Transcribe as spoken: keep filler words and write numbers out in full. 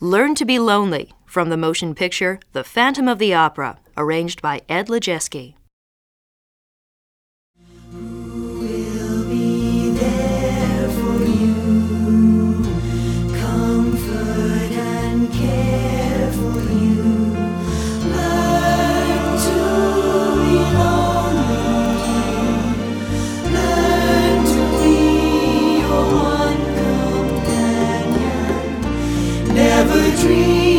Learn to be Lonely from the motion picture The Phantom of the Opera, arranged by Ed Lejeski. Who will be there for you, comfort and care for you. Learn to be lonely, learn to be your one companion. Never dream